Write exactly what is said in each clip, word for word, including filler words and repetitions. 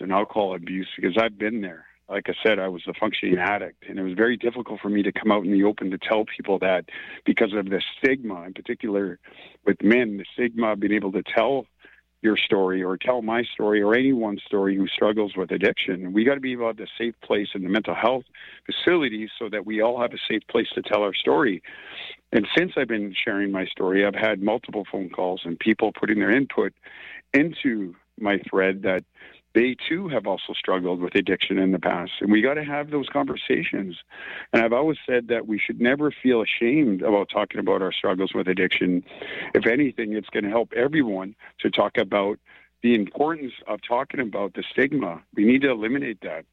and alcohol abuse because I've been there. Like I said, I was a functioning addict, and it was very difficult for me to come out in the open to tell people that because of the stigma, in particular with men, the stigma of being able to tell your story or tell my story or anyone's story who struggles with addiction. We got to be able to have a safe place in the mental health facilities so that we all have a safe place to tell our story. And since I've been sharing my story, I've had multiple phone calls and people putting their input into my thread that they too have also struggled with addiction in the past. And we got to have those conversations. And I've always said that we should never feel ashamed about talking about our struggles with addiction. If anything, it's going to help everyone to talk about the importance of talking about the stigma. We need to eliminate that.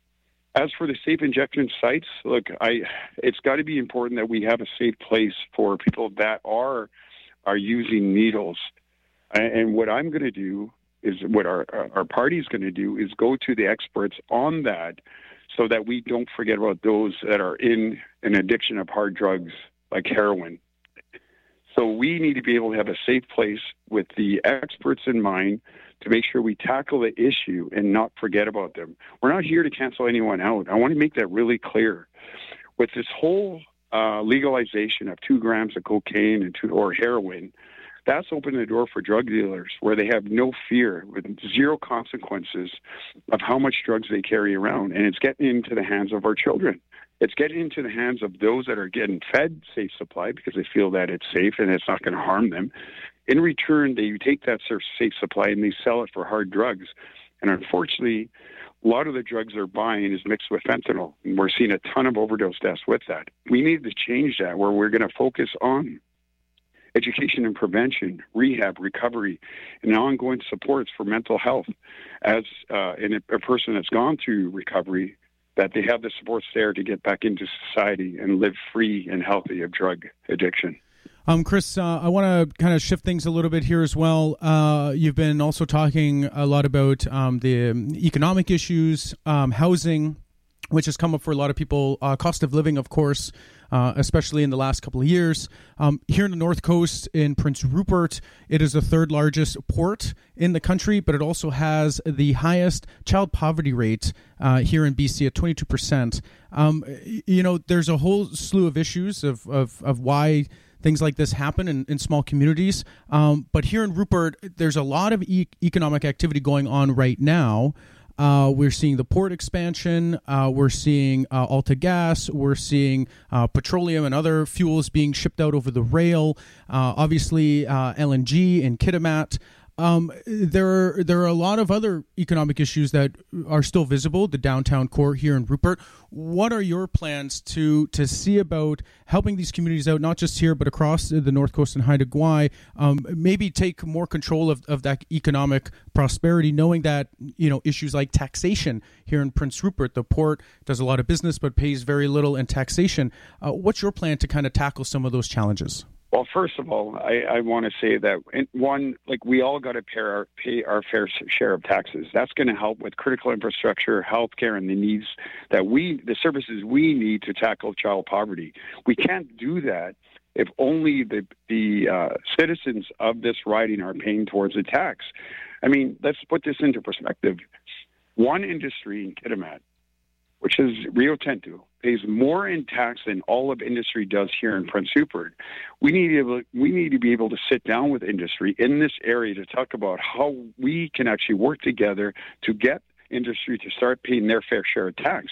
As for the safe injection sites, look, I it's got to be important that we have a safe place for people that are are using needles. And what I'm going to do is what our our party is going to do is go to the experts on that so that we don't forget about those that are in an addiction of hard drugs like heroin. So we need to be able to have a safe place with the experts in mind to make sure we tackle the issue and not forget about them. We're not here to cancel anyone out. I want to make that really clear. With this whole uh, legalization of two grams of cocaine and two, or heroin, that's opened the door for drug dealers where they have no fear with zero consequences of how much drugs they carry around. And it's getting into the hands of our children. It's getting into the hands of those that are getting fed safe supply because they feel that it's safe and it's not going to harm them. In return, they take that safe supply and they sell it for hard drugs. And unfortunately, a lot of the drugs they're buying is mixed with fentanyl. And we're seeing a ton of overdose deaths with that. We need to change that where we're going to focus on education and prevention, rehab, recovery, and ongoing supports for mental health. As uh, in a, a person that's gone through recovery, that they have the supports there to get back into society and live free and healthy of drug addiction. Um, Chris, uh, I want to kind of shift things a little bit here as well. Uh, you've been also talking a lot about um, the economic issues, um, housing, which has come up for a lot of people, uh, cost of living, of course, uh, especially in the last couple of years. Um, here in the North Coast, in Prince Rupert, it is the third largest port in the country, but it also has the highest child poverty rate uh, here in B C at twenty-two percent. Um, you know, there's a whole slew of issues of, of, of why things like this happen in, in small communities. Um, but here in Rupert, there's a lot of e- economic activity going on right now. Uh, we're seeing the port expansion. Uh, we're seeing uh, Alta Gas. We're seeing uh, petroleum and other fuels being shipped out over the rail. Uh, obviously, uh, L N G in Kitimat. Um, there are, there are a lot of other economic issues that are still visible, the downtown core here in Rupert. What are your plans to to see about helping these communities out, not just here, but across the North Coast and Haida Gwaii, um, maybe take more control of, of that economic prosperity, knowing that, you know, issues like taxation here in Prince Rupert, the port does a lot of business but pays very little in taxation. Uh, what's your plan to kind of tackle some of those challenges? Well, first of all, I, I want to say that, one, like we all got to pay our, pay our fair share of taxes. That's going to help with critical infrastructure, healthcare, and the needs that we, the services we need to tackle child poverty. We can't do that if only the, the uh, citizens of this riding are paying towards the tax. I mean, let's put this into perspective. One industry in Kitimat, which is Rio Tinto, pays more in tax than all of industry does here in Prince Rupert. We need to we need to be able to sit down with industry in this area to talk about how we can actually work together to get industry to start paying their fair share of tax.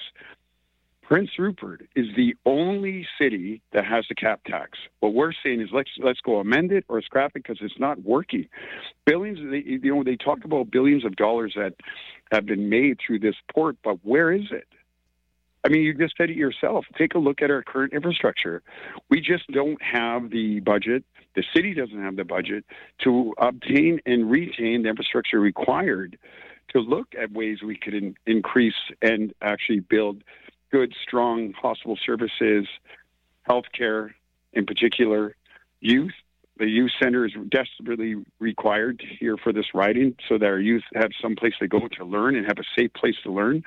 Prince Rupert is the only city that has the cap tax. What we're saying is let's let's go amend it or scrap it because it's not working. Billions, they, you know, they talk about billions of dollars that have been made through this port, but where is it? I mean, you just said it yourself. Take a look at our current infrastructure. We just don't have the budget. The city doesn't have the budget to obtain and retain the infrastructure required to look at ways we could in, increase and actually build good, strong hospital services, healthcare, in particular, youth. The youth center is desperately required here for this riding so that our youth have some place to go to learn and have a safe place to learn.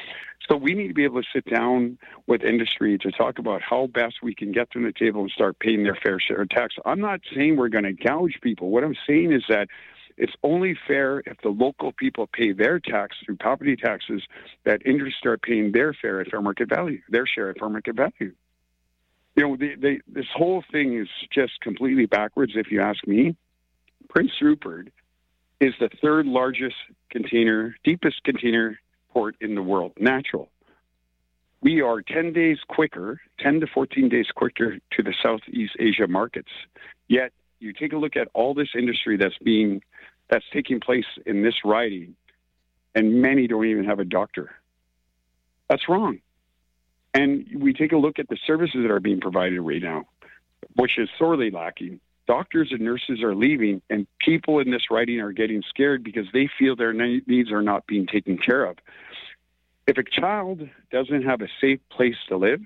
So we need to be able to sit down with industry to talk about how best we can get them to the table and start paying their fair share of tax. I'm not saying we're going to gouge people. What I'm saying is that It's only fair if the local people pay their tax through property taxes, that industry start paying their fair at fair market value, their share at fair market value. You know, they, they, this whole thing is just completely backwards, if you ask me. Prince Rupert is the third largest container, deepest container port in the world, natural. We are ten days quicker, ten to fourteen days quicker to the Southeast Asia markets. Yet, you take a look at all this industry that's being, that's taking place in this riding, and many don't even have a doctor. That's wrong. And we take a look at the services that are being provided right now, which is sorely lacking. Doctors and nurses are leaving, and people in this riding are getting scared because they feel their needs are not being taken care of. If a child doesn't have a safe place to live,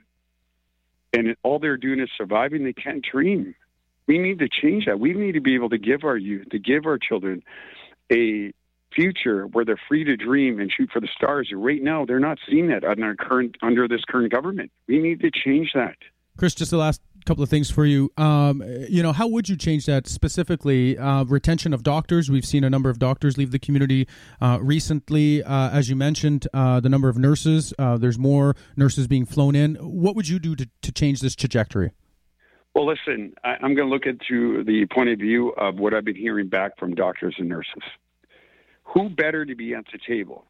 and all they're doing is surviving, they can't dream. We need to change that. We need to be able to give our youth, to give our children a future where they're free to dream and shoot for the stars. Right now, they're not seeing that under, current, under this current government. We need to change that. Chris, just the last couple of things for you. Um, you know, how would you change that specifically? Uh, retention of doctors. We've seen a number of doctors leave the community uh, recently. Uh, as you mentioned, uh, the number of nurses. Uh, there's more nurses being flown in. What would you do to, to change this trajectory? Well, listen, I, I'm going to look at through the point of view of what I've been hearing back from doctors and nurses. Who better to be at the table?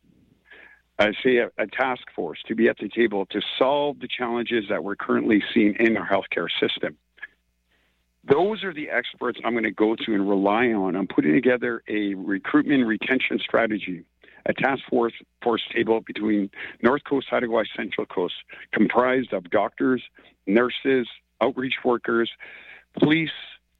I say a, a task force to be at the table to solve the challenges that we're currently seeing in our healthcare system. Those are the experts I'm going to go to and rely on. I'm putting together a recruitment retention strategy, a task force, force table between North Coast, Haida Gwaii, Central Coast, comprised of doctors, nurses, outreach workers, police,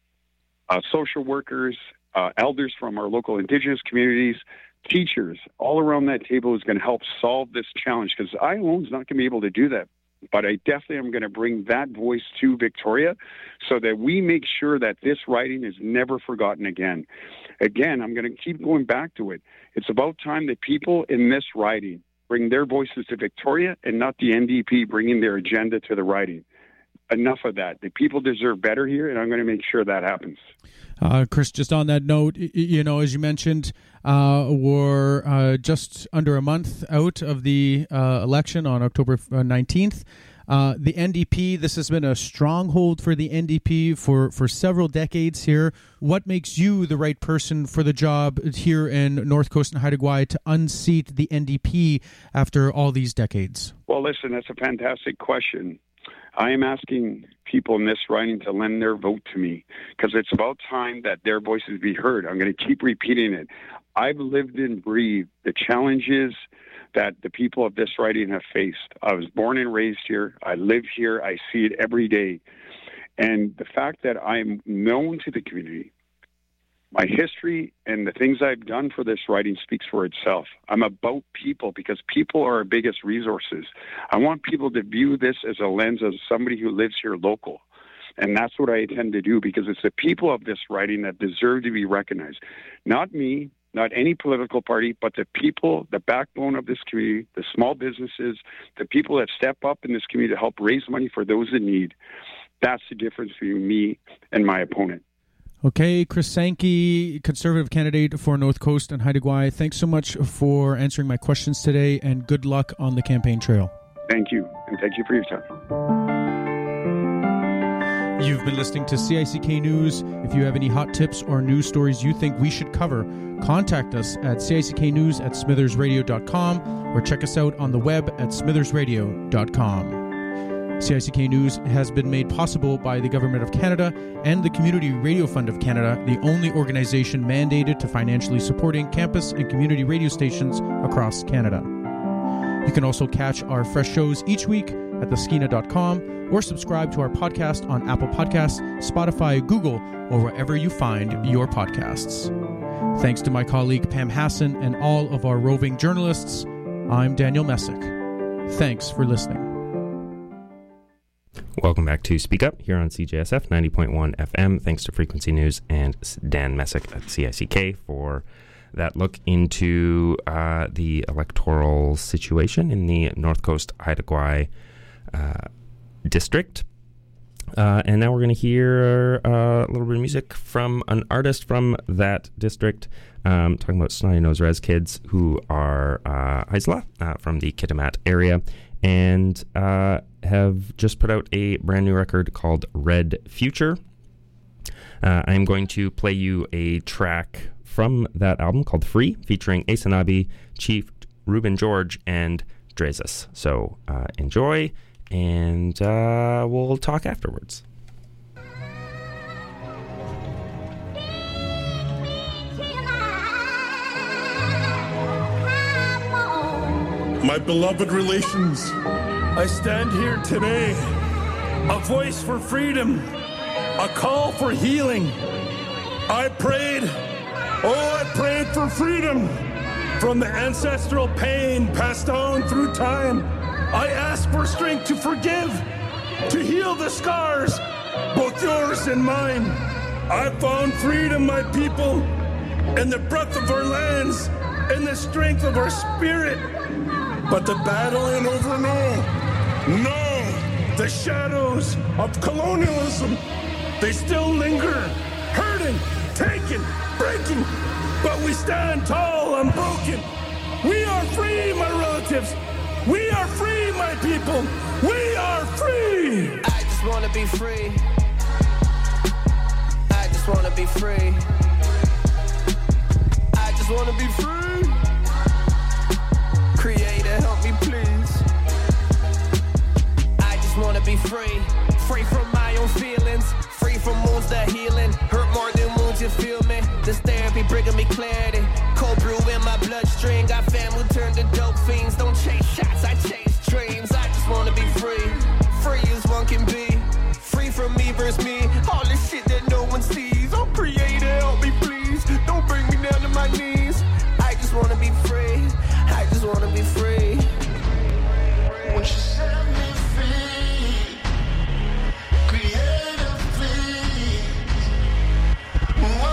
uh, social workers, uh, elders from our local Indigenous communities, teachers. All around that table is going to help solve this challenge, because I alone is not going to be able to do that. But I definitely am going to bring that voice to Victoria so that we make sure that this riding is never forgotten again. Again, I'm going to keep going back to it. It's about time that people in this riding bring their voices to Victoria and not the N D P bringing their agenda to the riding. Enough of that. The people deserve better here, and I'm going to make sure that happens. Uh, Chris, just on that note, you know, as you mentioned, uh, we're uh, just under a month out of the uh, election on October nineteenth. Uh, the N D P, this has been a stronghold for the N D P for, for several decades here. What makes you the right person for the job here in North Coast and Haida Gwaii to unseat the N D P after all these decades? Well, listen, that's a fantastic question. I am asking people in this riding to lend their vote to me, because it's about time that their voices be heard. I'm going to keep repeating it. I've lived and breathed the challenges that the people of this riding have faced. I was born and raised here. I live here. I see it every day. And the fact that I'm known to the community, my history and the things I've done for this riding speaks for itself. I'm about people, because people are our biggest resources. I want people to view this as a lens of somebody who lives here local. And that's what I intend to do, because it's the people of this riding that deserve to be recognized. Not me, not any political party, but the people, the backbone of this community, the small businesses, the people that step up in this community to help raise money for those in need. That's the difference between me and my opponent. Okay, Chris Sankey, Conservative candidate for North Coast and Haida Gwaii, thanks so much for answering my questions today, and good luck on the campaign trail. Thank you, and thank you for your time. You've been listening to C I C K News. If you have any hot tips or news stories you think we should cover, contact us at C I C K news at smithers radio dot com or check us out on the web at smithers radio dot com. C I C K News has been made possible by the Government of Canada and the Community Radio Fund of Canada, the only organization mandated to financially supporting campus and community radio stations across Canada. You can also catch our fresh shows each week at the skeena dot com or subscribe to our podcast on Apple Podcasts, Spotify, Google, or wherever you find your podcasts. Thanks to my colleague Pam Hassan and all of our roving journalists, I'm Daniel Messick. Thanks for listening. Welcome back to Speak Up here on C J S F ninety point one F M. Thanks to Frequency News and Dan Messick at C I C K for that look into uh, the electoral situation in the North Coast Haida Gwaii uh, district. Uh, and now we're going to hear uh, a little bit of music from an artist from that district, um, talking about Snotty Nose Res Kids, who are uh, Haisla uh, from the Kitimat area, and uh, have just put out a brand new record called Red Future. Uh, I'm going to play you a track from that album called Free, featuring Asanabi, Chief, Ruben George, and Drezus. So uh, enjoy. And uh, we'll talk afterwards. My beloved relations, I stand here today, a voice for freedom, a call for healing. I prayed, oh, I prayed for freedom from the ancestral pain passed down through time. I ask for strength to forgive, to heal the scars, both yours and mine. I found freedom, my people, in the breath of our lands, in the strength of our spirit. But the battle ain't over now. No, the shadows of colonialism, they still linger, hurting, taking, breaking. But we stand tall, unbroken. We are free, my relatives. We are free, my people. We are free. I just want to be free. I just want to be free. I just want to be free. Creator, help me, please. I just want to be free. Free from my own feelings. Free from wounds that healing. Hurt more than wounds, you feel me? This therapy bringing me clarity. Cold brew in my bloodstream. Got family turned to dope fiends. Don't chase shots, I chase dreams. I just wanna be free. Free as one can be. Free from me versus me. All this shit that no one sees. Oh, Creator, help me please. Don't bring me down to my knees. I just wanna be free. I just wanna be free. Won't you set me free? Creator, please. Whoa.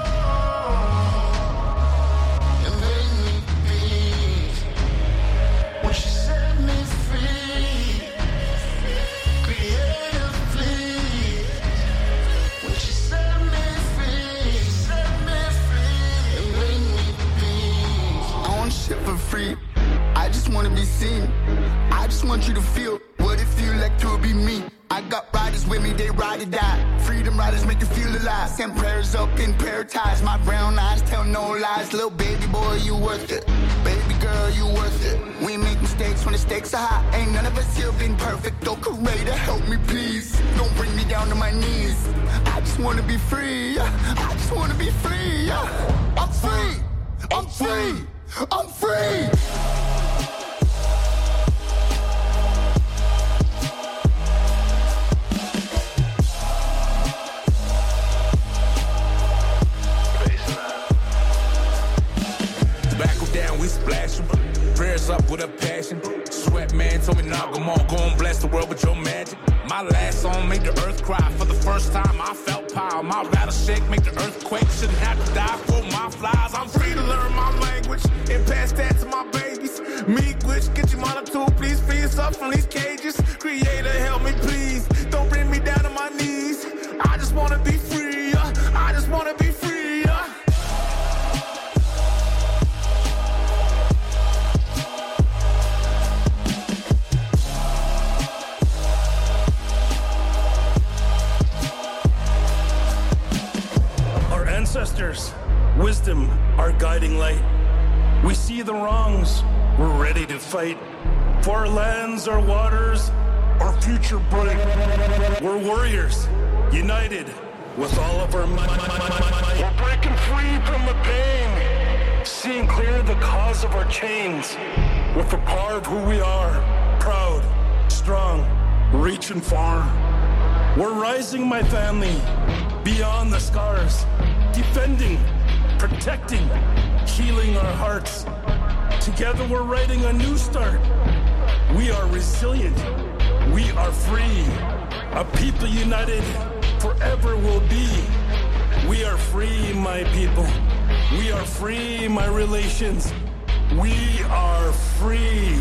For free, I just wanna be seen. I just want you to feel what it feel like to be me. I got riders with me, they ride or die. Freedom riders make you feel alive. Send prayers up in prayer ties. My brown eyes tell no lies. Little baby boy, you worth it. Baby girl, you worth it. We make mistakes when the stakes are high. Ain't none of us here been perfect. Oh, Creator, help me please. Don't bring me down to my knees. I just wanna be free. I just wanna be free. I'm free. I'm free. I'm free! Tobacco down, we splash them. Prayers up with a passion. Sweat man told me, nah, come on, go and bless the world with your magic. My last song made the earth cry. For the first time, I felt power. My rattleshake make the earthquake. Shouldn't have to die for my flies. I'm free to learn my language and pass that to my babies. Me glitch, get your mother too. Please free us up from these cages. Creator, help me, please. Don't bring me down to my knees. I just wanna be free. Uh, I just wanna be free. Uh. Ancestors, wisdom, our guiding light. We see the wrongs, we're ready to fight. For our lands, our waters, our future bright. We're warriors, united with all of our might. We're breaking free from the pain, seeing clear the cause of our chains. With the power of who we are, proud, strong, reaching far. We're rising, my family, beyond the scars. Defending, protecting, healing our hearts. Together we're writing a new start. We are resilient. We are free. A people united forever will be. We are free, my people. We are free, my relations. We are free.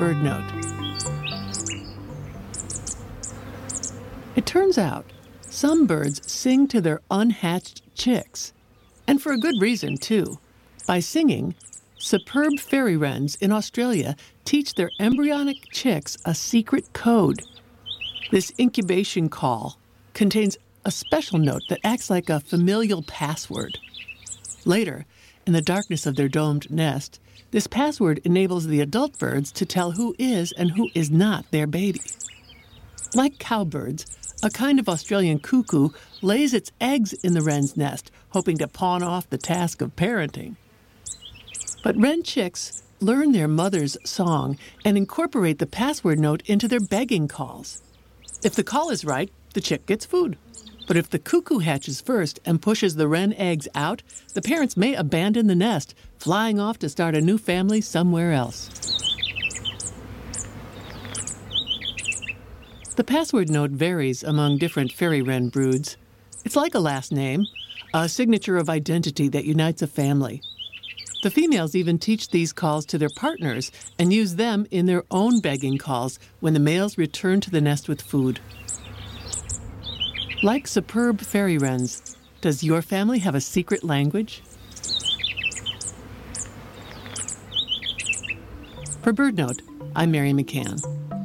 BirdNote. It turns out some birds sing to their unhatched chicks, and for a good reason, too. By singing, superb fairy wrens in Australia teach their embryonic chicks a secret code. This incubation call contains a special note that acts like a familial password. Later, in the darkness of their domed nest, this password enables the adult birds to tell who is and who is not their baby. Like cowbirds, a kind of Australian cuckoo lays its eggs in the wren's nest, hoping to pawn off the task of parenting. But wren chicks learn their mother's song and incorporate the password note into their begging calls. If the call is right, the chick gets food. But if the cuckoo hatches first and pushes the wren eggs out, the parents may abandon the nest, flying off to start a new family somewhere else. The password note varies among different fairy wren broods. It's like a last name, a signature of identity that unites a family. The females even teach these calls to their partners and use them in their own begging calls when the males return to the nest with food. Like superb fairy wrens, does your family have a secret language? For BirdNote, I'm Mary McCann.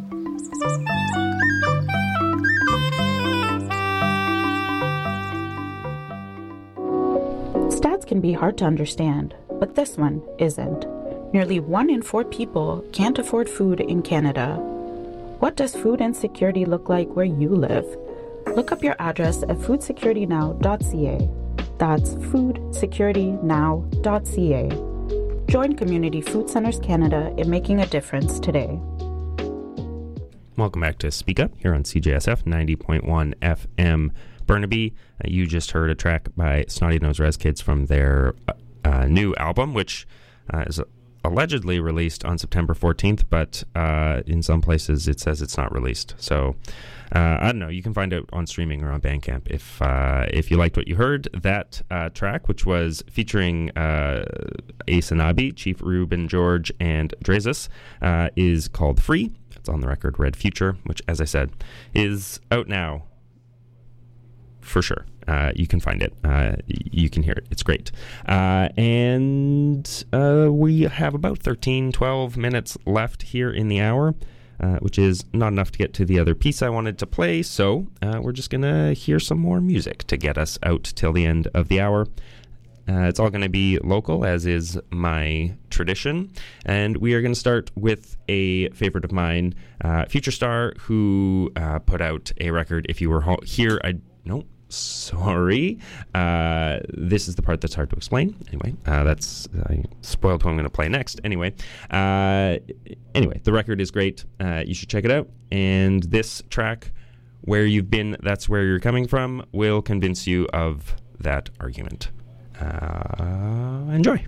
Stats can be hard to understand, but this one isn't. Nearly one in four people can't afford food in Canada. What does food insecurity look like where you live? Look up your address at food security now dot c a. That's food security now dot c a. Join Community Food Centres Canada in making a difference today. Welcome back to Speak Up here on C J S F ninety point one F M Burnaby. Uh, you just heard a track by Snotty Nose Res Kids from their uh, uh, new album, which uh, is allegedly released on September fourteenth, but uh, in some places it says it's not released. So uh, I don't know. You can find it on streaming or on Bandcamp. If uh, if you liked what you heard, that uh, track, which was featuring uh, Ace Anabi, Chief Ruben George, and Drezus, uh, is called Free. It's on the record Red Future, which, as I said, is out now for sure. Uh, you can find it. Uh, you can hear it. It's great. Uh, and uh, we have about thirteen, twelve minutes left here in the hour, uh, which is not enough to get to the other piece I wanted to play. So uh, we're just going to hear some more music to get us out till the end of the hour. Uh, it's all going to be local, as is my tradition. And we are going to start with a favorite of mine, uh, Future Star, who uh, put out a record. If you were ho- here, I... No. Sorry. Uh, this is the part that's hard to explain. Anyway, uh, that's I spoiled who I'm going to play next. Anyway, uh, anyway, the record is great. Uh, you should check it out. And this track, Where You've Been, That's Where You're Coming From, will convince you of that argument. Uh, enjoy.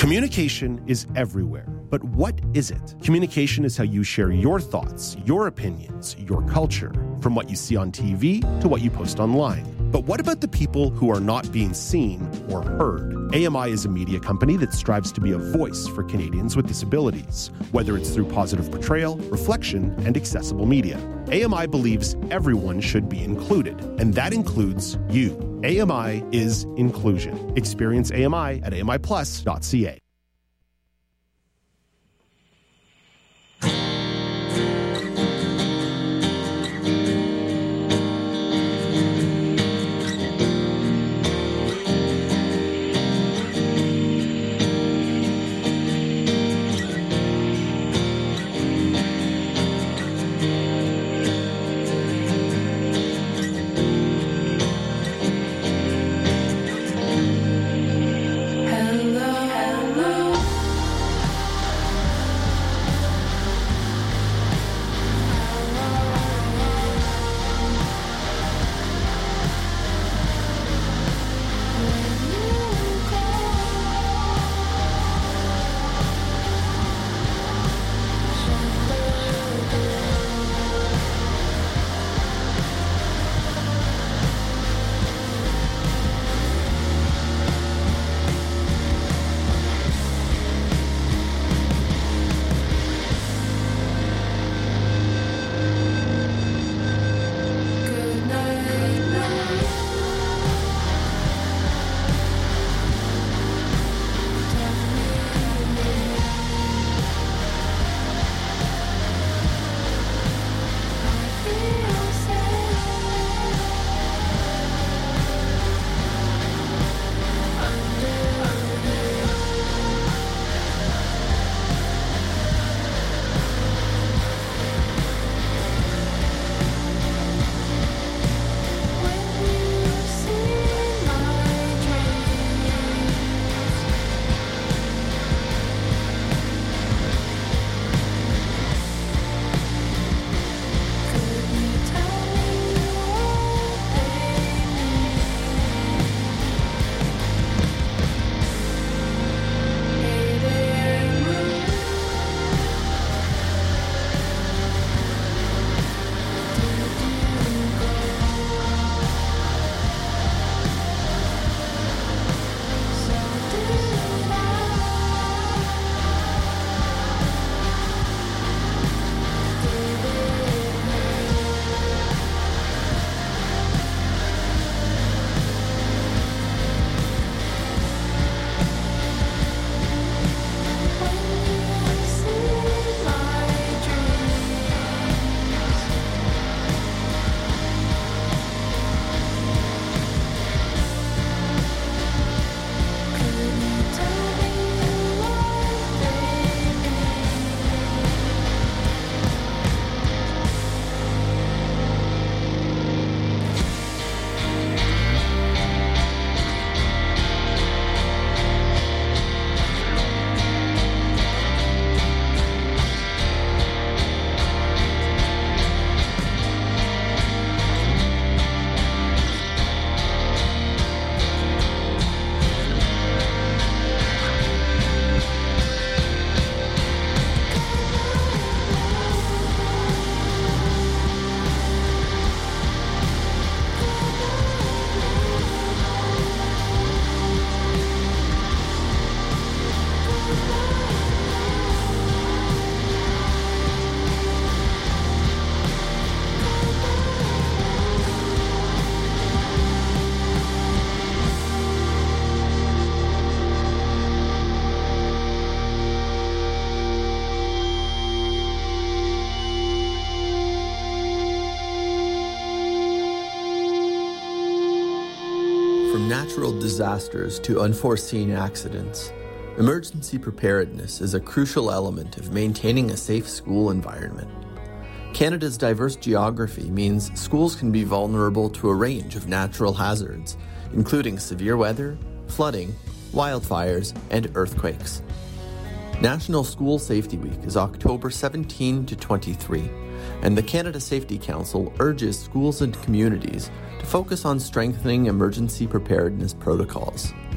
Communication is everywhere, but what is it? Communication is how you share your thoughts, your opinions, your culture, from what you see on T V to what you post online. But what about the people who are not being seen or heard? A M I is a media company that strives to be a voice for Canadians with disabilities, whether it's through positive portrayal, reflection, and accessible media. A M I believes everyone should be included, and that includes you. A M I is inclusion. Experience A M I at A M I plus dot C A. From natural disasters to unforeseen accidents, emergency preparedness is a crucial element of maintaining a safe school environment. Canada's diverse geography means schools can be vulnerable to a range of natural hazards, including severe weather, flooding, wildfires, and earthquakes. National School Safety Week is October seventeenth to twenty-three, and the Canada Safety Council urges schools and communities to focus on strengthening emergency preparedness protocols.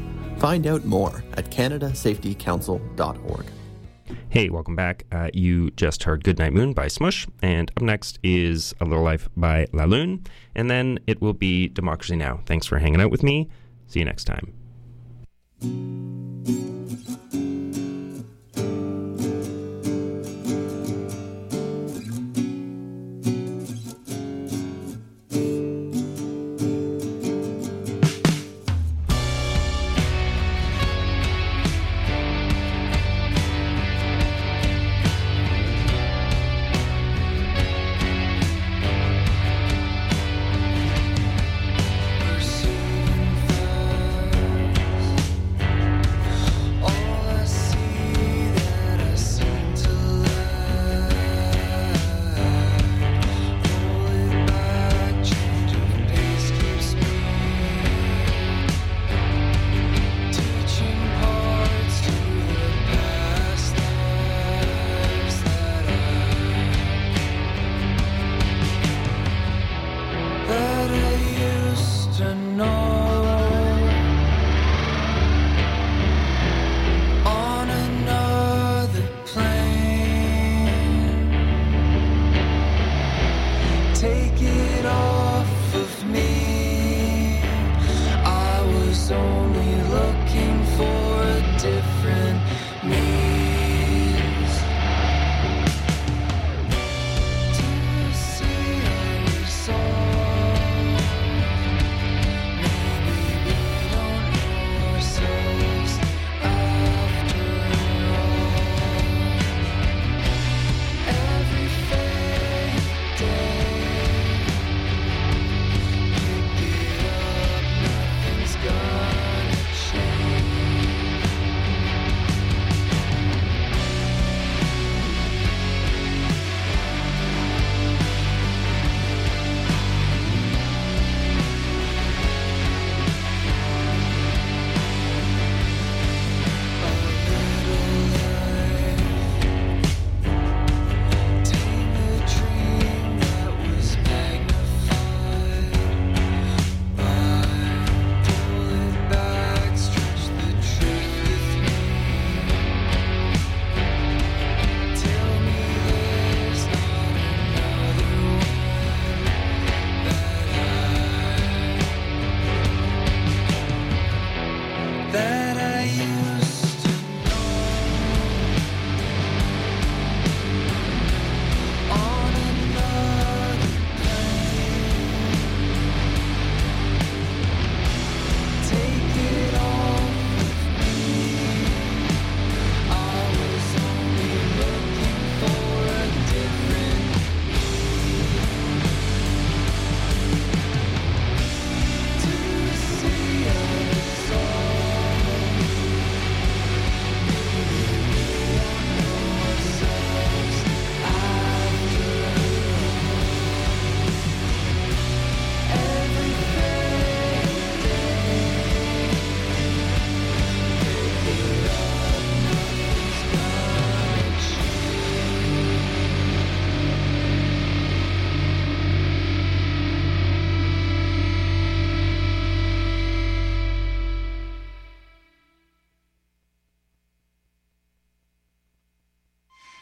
Find out more at canada safety council dot org. Hey, welcome back. Uh, you just heard Goodnight Moon by Smush, and up next is A Little Life by La Lune, and then it will be Democracy Now! Thanks for hanging out with me. See you next time.